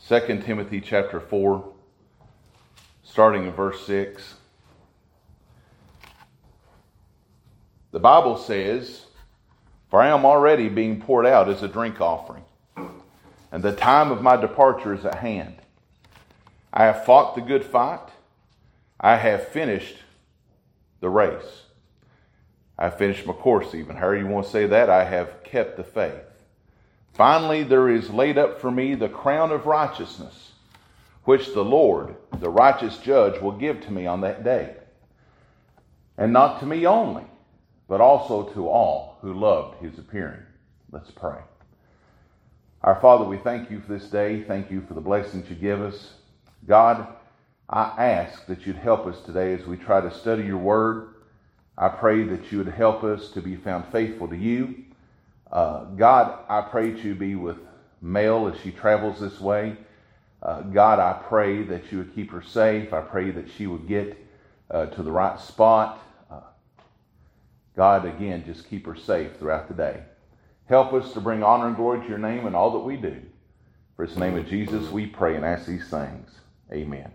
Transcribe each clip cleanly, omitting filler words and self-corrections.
2 Timothy chapter 4, starting in verse 6. The Bible says, "For I am already being poured out as a drink offering, and the time of my departure is at hand. I have fought the good fight. I have finished the race. I have finished my course," even. However you want to say that. "I have kept the faith. Finally, there is laid up for me the crown of righteousness, which the Lord, the righteous judge, will give to me on that day. And not to me only, but also to all who loved his appearing." Let's pray. Our Father, we thank you for this day. Thank you for the blessings you give us. God, I ask that you'd help us today as we try to study your word. I pray that you would help us to be found faithful to you. God, I pray that you be with Mel as she travels this way. God, I pray that you would keep her safe. I pray that she would get to the right spot. God, again, just keep her safe throughout the day. Help us to bring honor and glory to your name in all that we do. For it's the name of Jesus we pray and ask these things. Amen.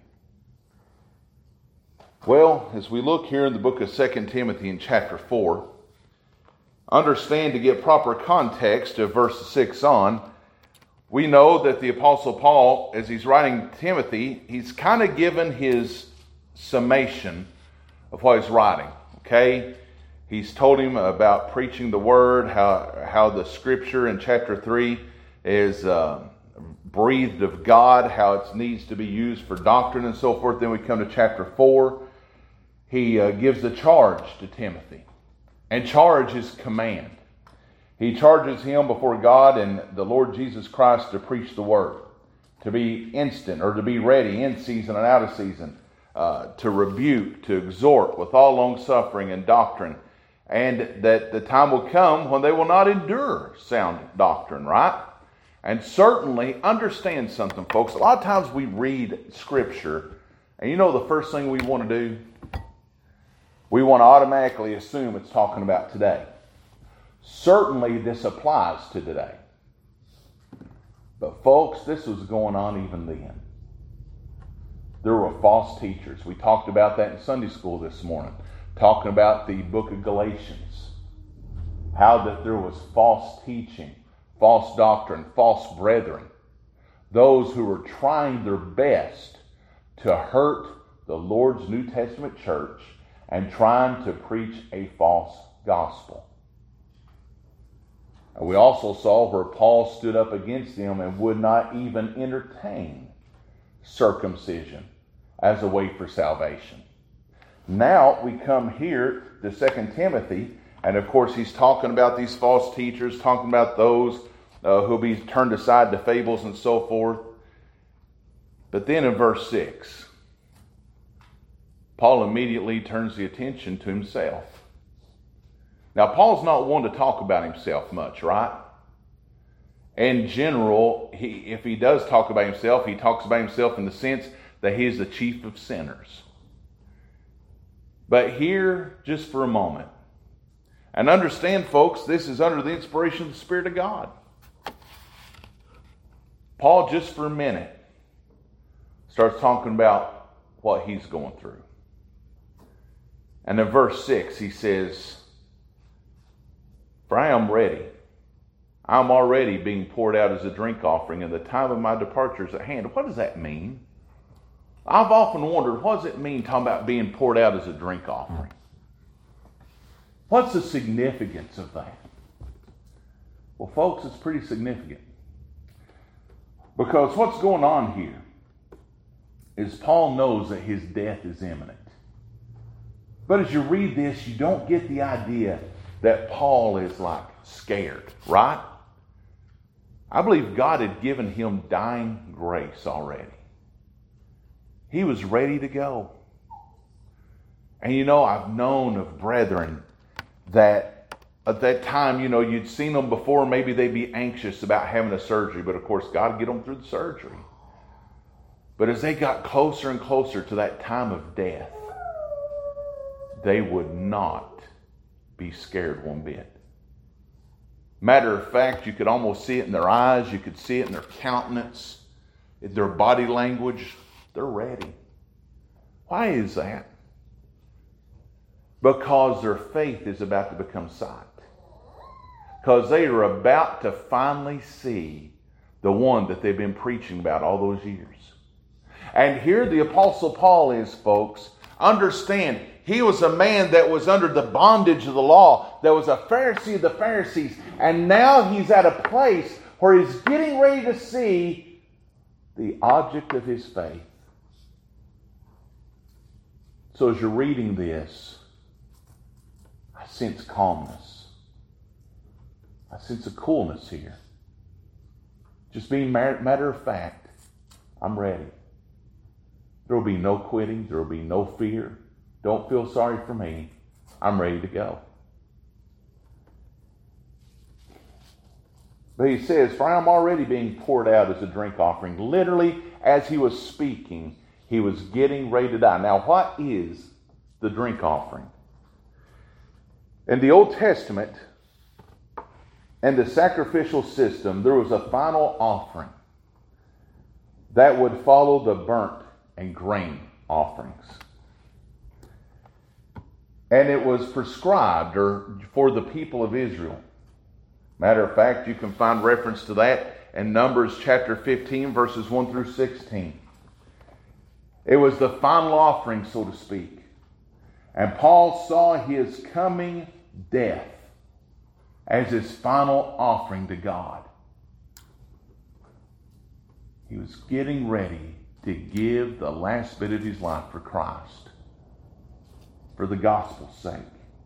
Well, as we look here in the book of 2 Timothy in chapter 4, understand to get proper context of verse 6 on, we know that the Apostle Paul, as he's writing Timothy, he's kind of given his summation of what he's writing. Okay? He's told him about preaching the word, how the scripture in chapter 3 is breathed of God, how it needs to be used for doctrine and so forth. Then we come to chapter 4. He gives a charge to Timothy. And charge is command. He charges him before God and the Lord Jesus Christ to preach the word, to be instant or to be ready in season and out of season, to rebuke, to exhort with all long suffering and doctrine, and that the time will come when they will not endure sound doctrine, right? And certainly understand something, folks. A lot of times we read Scripture, and you know the first thing we want to do? We want to automatically assume it's talking about today. Certainly this applies to today. But folks, this was going on even then. There were false teachers. We talked about that in Sunday school this morning, talking about the book of Galatians. How that there was false teaching, false doctrine, false brethren. Those who were trying their best to hurt the Lord's New Testament church and trying to preach a false gospel. And we also saw where Paul stood up against them and would not even entertain circumcision as a way for salvation. Now we come here to 2 Timothy, and of course he's talking about these false teachers, talking about those who'll be turned aside to fables and so forth. But then in verse 6, Paul immediately turns the attention to himself. Now, Paul's not one to talk about himself much, right? In general, if he does talk about himself, he talks about himself in the sense that he is the chief of sinners. But here, just for a moment, and understand, folks, this is under the inspiration of the Spirit of God. Paul, just for a minute, starts talking about what he's going through. And in verse 6, he says, "For I am ready. I am already being poured out as a drink offering, and the time of my departure is at hand." What does that mean? I've often wondered, what does it mean talking about being poured out as a drink offering? What's the significance of that? Well, folks, it's pretty significant. Because what's going on here is Paul knows that his death is imminent. But as you read this, you don't get the idea that Paul is like scared, right? I believe God had given him dying grace already. He was ready to go. And you know, I've known of brethren that at that time, you know, you'd seen them before, maybe they'd be anxious about having a surgery, but of course God would get them through the surgery. But as they got closer and closer to that time of death, they would not be scared one bit. Matter of fact, you could almost see it in their eyes. You could see it in their countenance. their body language, they're ready. Why is that? Because their faith is about to become sight. Because they are about to finally see the one that they've been preaching about all those years. And here the Apostle Paul is, folks. Understand, he was a man that was under the bondage of the law, that was a Pharisee of the Pharisees, and now he's at a place where he's getting ready to see the object of his faith. So as you're reading this, I sense calmness. I sense a coolness here. Just being matter of fact, I'm ready. There will be no quitting. There will be no fear. Don't feel sorry for me. I'm ready to go. But he says, for I am already being poured out as a drink offering. Literally, as he was speaking, he was getting ready to die. Now, what is the drink offering? In the Old Testament and the sacrificial system, there was a final offering that would follow the burnt and grain offerings. And it was prescribed for the people of Israel. Matter of fact, you can find reference to that in Numbers chapter 15, verses 1 through 16. It was the final offering, so to speak. And Paul saw his coming death as his final offering to God. He was getting ready to give the last bit of his life for Christ, for the gospel's sake.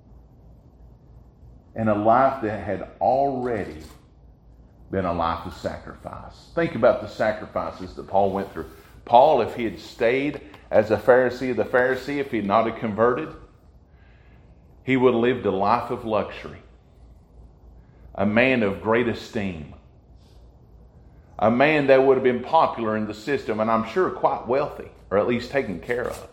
And a life that had already been a life of sacrifice. Think about the sacrifices that Paul went through. Paul, if he had stayed as a Pharisee of the Pharisee, if he had not converted, he would have lived a life of luxury. A man of great esteem. A man that would have been popular in the system, and I'm sure quite wealthy, or at least taken care of.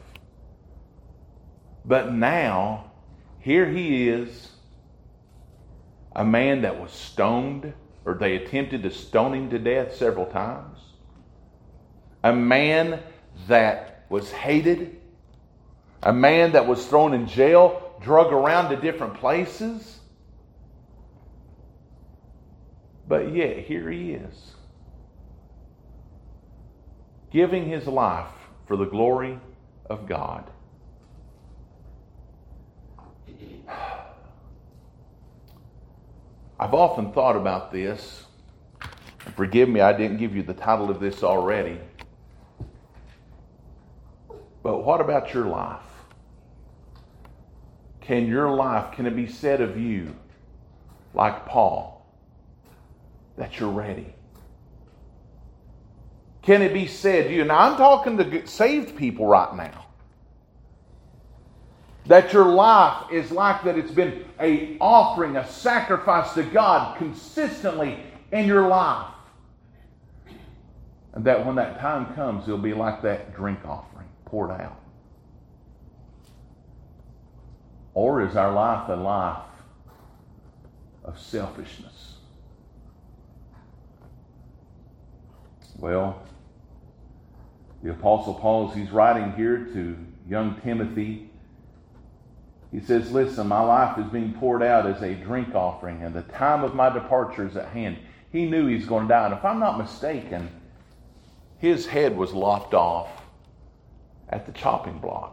But now, here he is, a man that was stoned, or they attempted to stone him to death several times. A man that was hated. A man that was thrown in jail, drug around to different places. But yet, here he is, giving his life for the glory of God. I've often thought about this. Forgive me, I didn't give you the title of this already. But what about your life? Can it be said of you, like Paul, that you're ready? Can it be said to you, now I'm talking to saved people right now, that your life is like that it's been an offering, a sacrifice to God consistently in your life. And that when that time comes, it'll be like that drink offering poured out. Or is our life a life of selfishness? Well, the Apostle Paul, as he's writing here to young Timothy, he says, listen, my life is being poured out as a drink offering, and the time of my departure is at hand. He knew he was going to die. And if I'm not mistaken, his head was lopped off at the chopping block.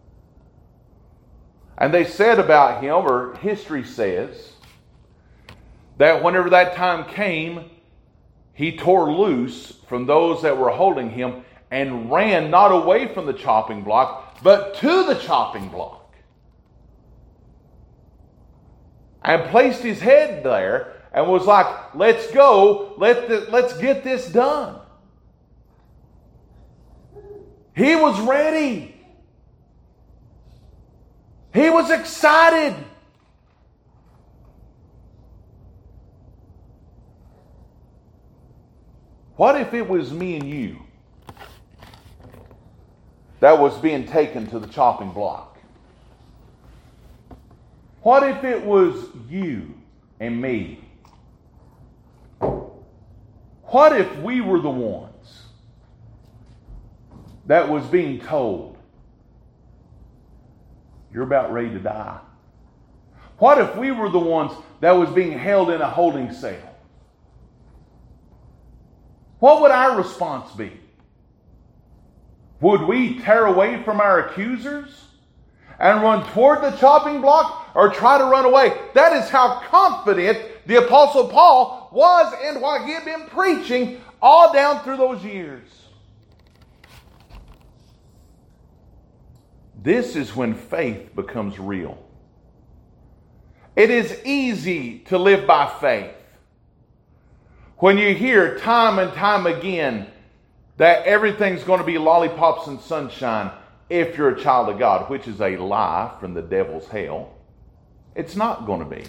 And they said about him, or history says, that whenever that time came, he tore loose from those that were holding him and ran not away from the chopping block, but to the chopping block. And placed his head there and was like, let's go, let's get this done. He was ready. He was excited. What if it was me and you that was being taken to the chopping block? What if it was you and me? What if we were the ones that was being told, you're about ready to die? What if we were the ones that was being held in a holding cell? What would our response be? Would we tear away from our accusers and run toward the chopping block, or try to run away? That is how confident the Apostle Paul was in what he had been preaching all down through those years. This is when faith becomes real. It is easy to live by faith when you hear time and time again that everything's going to be lollipops and sunshine if you're a child of God, which is a lie from the devil's hell. It's not going to be.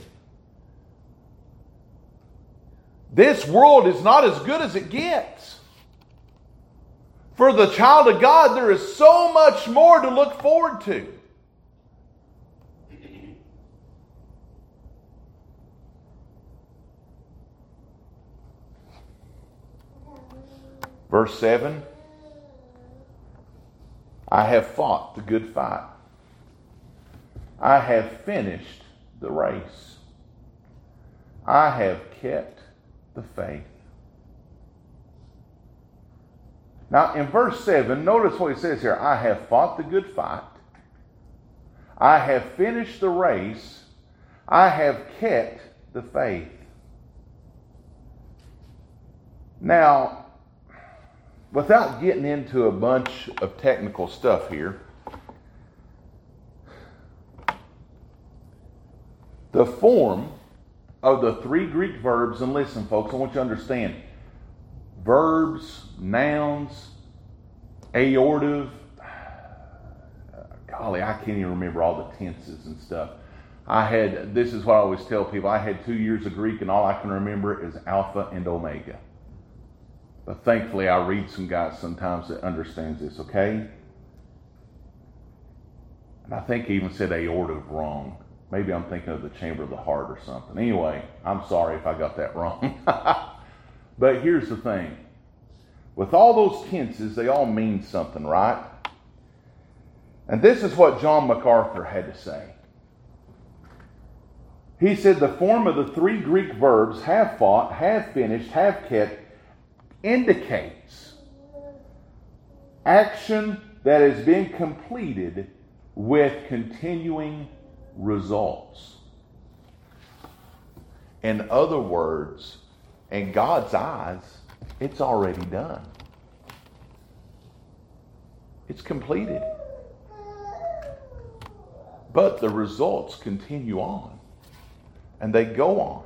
This world is not as good as it gets. For the child of God, there is so much more to look forward to. Verse 7, I have fought the good fight. I have finished the race. I have kept the faith. Now in verse 7, notice what he says here. I have fought the good fight. I have finished the race. I have kept the faith. Now, without getting into a bunch of technical stuff here, the form of the three Greek verbs, and listen folks, I want you to understand, verbs, nouns, aortive, golly, I can't even remember all the tenses and stuff. This is what I always tell people, I had 2 years of Greek and all I can remember is alpha and omega. But thankfully, I read some guys sometimes that understands this, okay? And I think he even said aortive wrong. Maybe I'm thinking of the chamber of the heart or something. Anyway, I'm sorry if I got that wrong. But here's the thing. With all those tenses, they all mean something, right? And this is what John MacArthur had to say. He said the form of the three Greek verbs, have fought, have finished, have kept, indicates action that is being completed with continuing results. In other words, in God's eyes, it's already done. It's completed. But the results continue on. And they go on.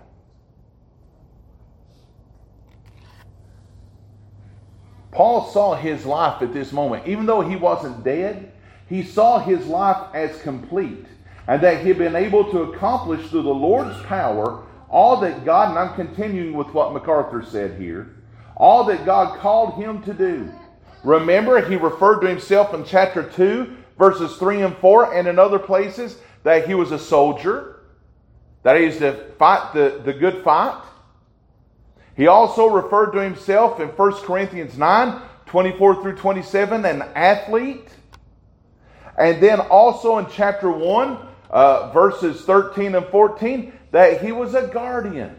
Paul saw his life at this moment. Even though he wasn't dead, he saw his life as complete. And that he had been able to accomplish through the Lord's power all that God, and I'm continuing with what MacArthur said here, all that God called him to do. Remember, he referred to himself in chapter 2, verses 3 and 4, and in other places, that he was a soldier, that he is to fight the good fight. He also referred to himself in 1 Corinthians 9, 24 through 27, an athlete. And then also in chapter 1, verses 13 and 14, that he was a guardian.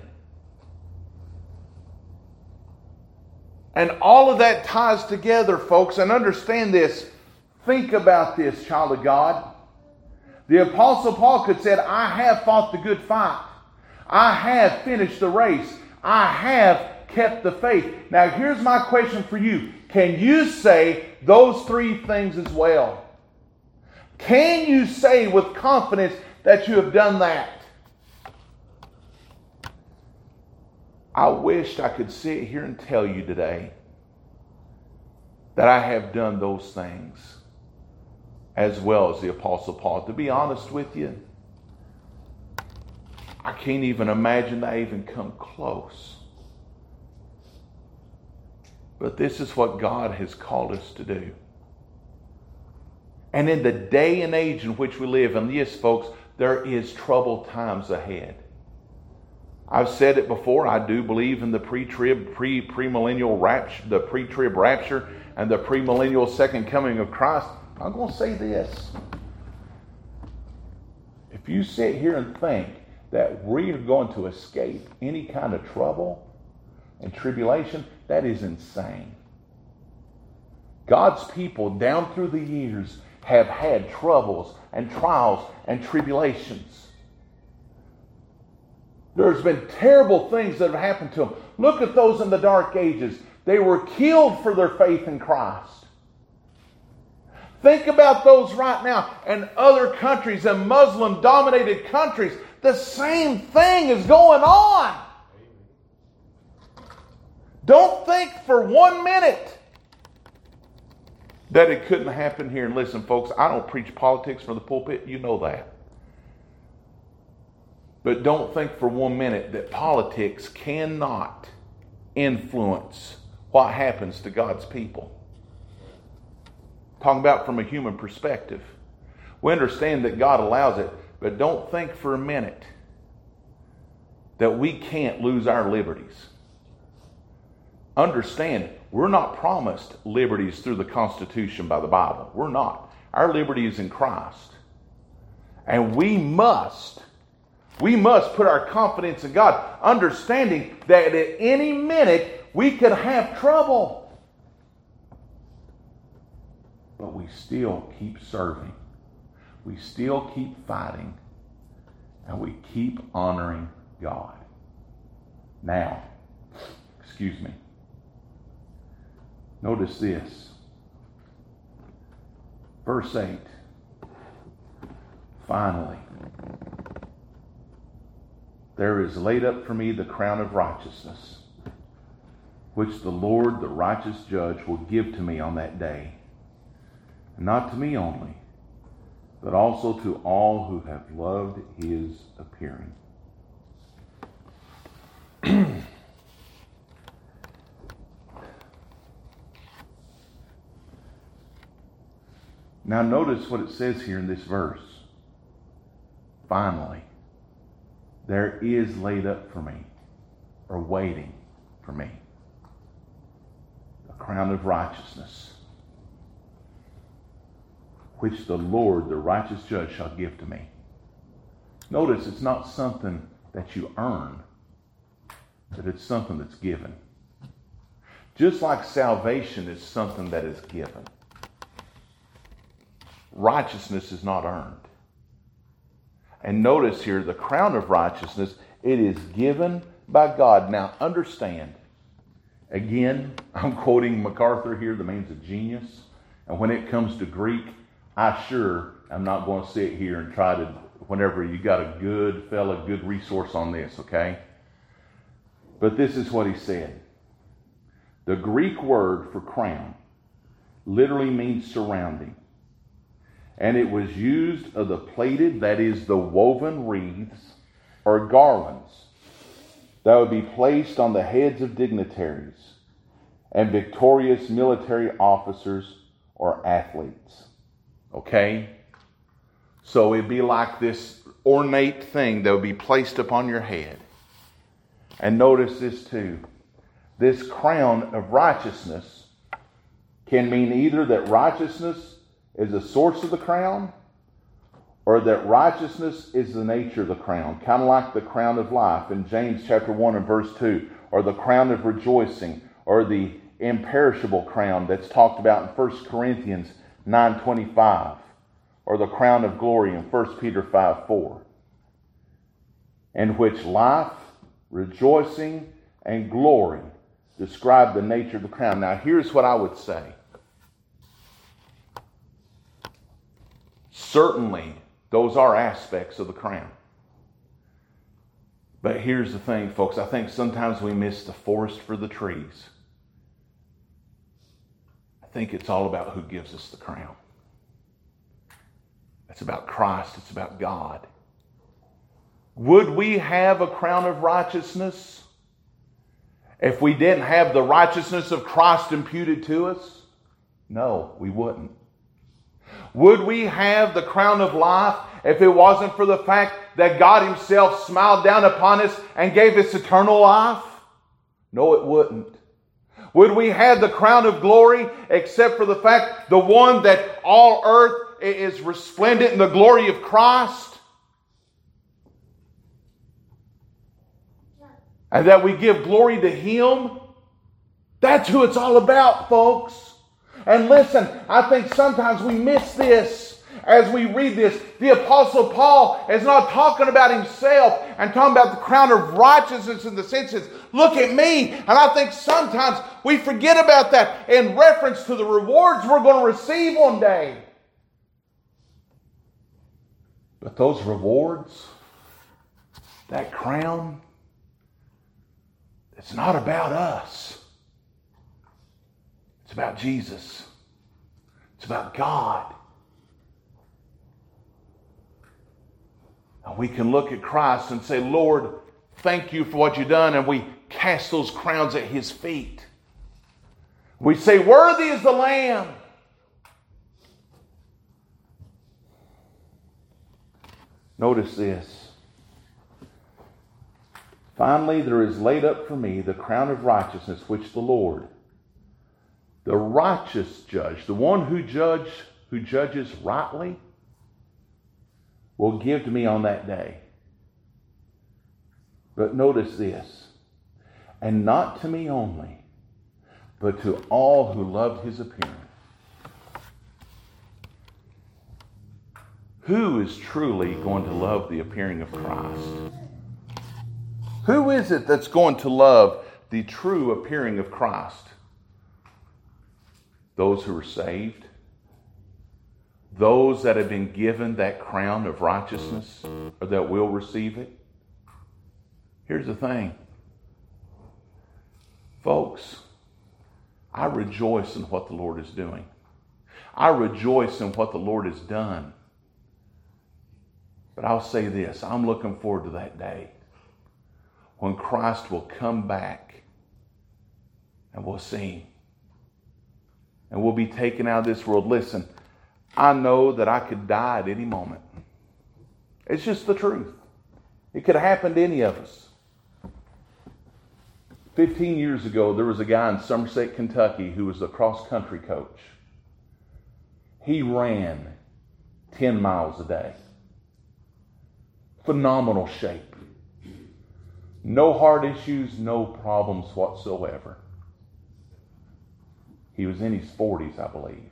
And all of that ties together, folks, and understand this. Think about this, child of God. The Apostle Paul could have said, I have fought the good fight. I have finished the race. I have kept the faith. Now here's my question for you. Can you say those three things as well? Can you say with confidence that you have done that? I wished I could sit here and tell you today that I have done those things as well as the Apostle Paul. To be honest with you, I can't even imagine that I even come close. But this is what God has called us to do. And in the day and age in which we live, and yes, folks, there is troubled times ahead. I've said it before, I do believe in the premillennial rapture, the pre-trib rapture, and the premillennial second coming of Christ. I'm going to say this. If you sit here and think that we are going to escape any kind of trouble and tribulation, that is insane. God's people down through the years have had troubles and trials and tribulations. There's been terrible things that have happened to them. Look at those in the Dark Ages. They were killed for their faith in Christ. Think about those right now in other countries and Muslim-dominated countries. The same thing is going on. Don't think for 1 minute that it couldn't happen here. And listen, folks, I don't preach politics from the pulpit. You know that. But don't think for 1 minute that politics cannot influence what happens to God's people. Talking about from a human perspective. We understand that God allows it, but don't think for a minute that we can't lose our liberties. Understand, we're not promised liberties through the Constitution by the Bible. We're not. Our liberty is in Christ. And we must put our confidence in God, understanding that at any minute we could have trouble. But we still keep serving. We still keep fighting. And we keep honoring God. Now, notice this. Verse 8. Finally, there is laid up for me the crown of righteousness, which the Lord, the righteous judge, will give to me on that day. And not to me only, but also to all who have loved his appearing. Now notice what it says here in this verse. Finally, there is laid up for me, or waiting for me, a crown of righteousness, which the Lord, the righteous judge, shall give to me. Notice it's not something that you earn, but it's something that's given. Just like salvation is something that is given. Righteousness is not earned. And notice here, the crown of righteousness, it is given by God. Now understand, again, I'm quoting MacArthur here, the man's a genius. And when it comes to Greek, I sure am not going to sit here and try to, whenever you got a good fella, good resource on this, okay? But this is what he said. The Greek word for crown literally means surrounding. And it was used of the plaited, that is the woven wreaths or garlands that would be placed on the heads of dignitaries and victorious military officers or athletes. Okay? So it'd be like this ornate thing that would be placed upon your head. And notice this too. This crown of righteousness can mean either that righteousness is the source of the crown, or that righteousness is the nature of the crown, kind of like the crown of life in James chapter 1 and verse 2, or the crown of rejoicing, or the imperishable crown that's talked about in 1 Corinthians 9:25, or the crown of glory in 1 Peter 5:4, in which life, rejoicing, and glory describe the nature of the crown. Now here's what I would say. Certainly, those are aspects of the crown. But here's the thing, folks. I think sometimes we miss the forest for the trees. I think it's all about who gives us the crown. It's about Christ. It's about God. Would we have a crown of righteousness if we didn't have the righteousness of Christ imputed to us? No, we wouldn't. Would we have the crown of life if it wasn't for the fact that God Himself smiled down upon us and gave us eternal life? No, it wouldn't. Would we have the crown of glory except for the fact the one that all earth is resplendent in the glory of Christ? And that we give glory to Him? That's who it's all about, folks. And listen, I think sometimes we miss this as we read this. The Apostle Paul is not talking about himself and talking about the crown of righteousness in the senses, look at me. And I think sometimes we forget about that in reference to the rewards we're going to receive one day. But those rewards, that crown, it's not about us. It's about Jesus. It's about God. And we can look at Christ and say, Lord, thank you for what you've done. And we cast those crowns at His feet. We say, worthy is the Lamb. Notice this. Finally, there is laid up for me the crown of righteousness, which the Lord, the righteous judge, the one who judges rightly, will give to me on that day. But notice this, and not to me only, but to all who loved His appearing. Who is truly going to love the appearing of Christ? Who is it that's going to love the true appearing of Christ? Those who are saved. Those that have been given that crown of righteousness, or that will receive it. Here's the thing. Folks, I rejoice in what the Lord is doing. I rejoice in what the Lord has done. But I'll say this, I'm looking forward to that day when Christ will come back and we'll see Him. And we'll be taken out of this world. Listen, I know that I could die at any moment. It's just the truth. It could happen to any of us. 15 years ago, there was a guy in Somerset, Kentucky who was a cross-country coach. He ran 10 miles a day. Phenomenal shape. No heart issues, no problems whatsoever. He was in his 40s, I believe.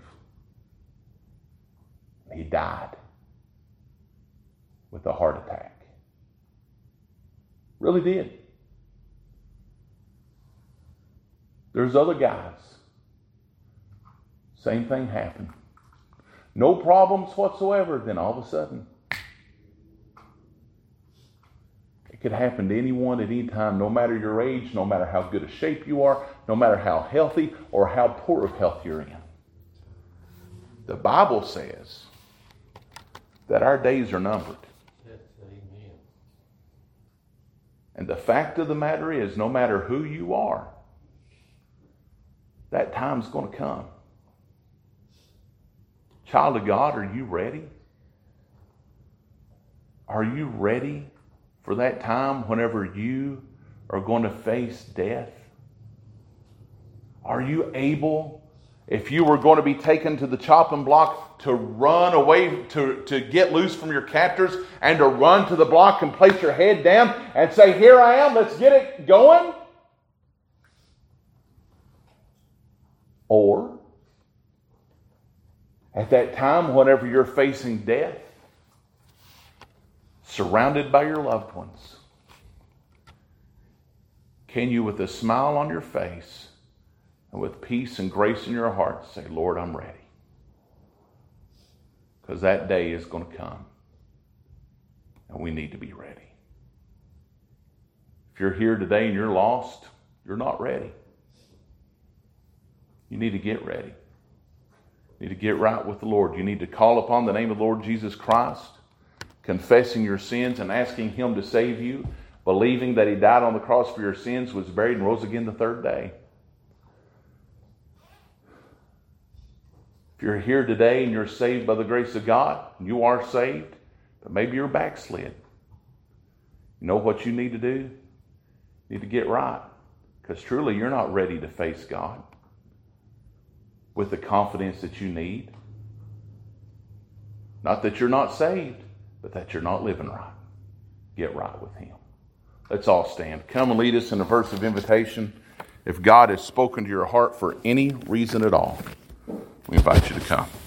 He died with a heart attack. Really did. There's other guys. Same thing happened. No problems whatsoever. Then all of a sudden, it could happen to anyone at any time, no matter your age, no matter how good a shape you are, no matter how healthy or how poor of health you're in. The Bible says that our days are numbered. Amen. And the fact of the matter is, no matter who you are, that time's going to come. Child of God, are you ready? Are you ready for that time whenever you are going to face death? Are you able, if you were going to be taken to the chopping block, to run away, to get loose from your captors and to run to the block and place your head down and say, here I am, let's get it going? Or, at that time, whenever you're facing death, surrounded by your loved ones, can you, with a smile on your face and with peace and grace in your heart, say, Lord, I'm ready? Because that day is going to come, and we need to be ready. If you're here today and you're lost, you're not ready. You need to get ready. You need to get right with the Lord. You need to call upon the name of the Lord Jesus Christ, confessing your sins and asking Him to save you, believing that He died on the cross for your sins, was buried and rose again the third day. If you're here today and you're saved by the grace of God, you are saved, but maybe you're backslid. You know what you need to do? You need to get right. Because truly you're not ready to face God with the confidence that you need. Not that you're not saved, but that you're not living right. Get right with Him. Let's all stand. Come and lead us in a verse of invitation. If God has spoken to your heart for any reason at all, we invite you to come.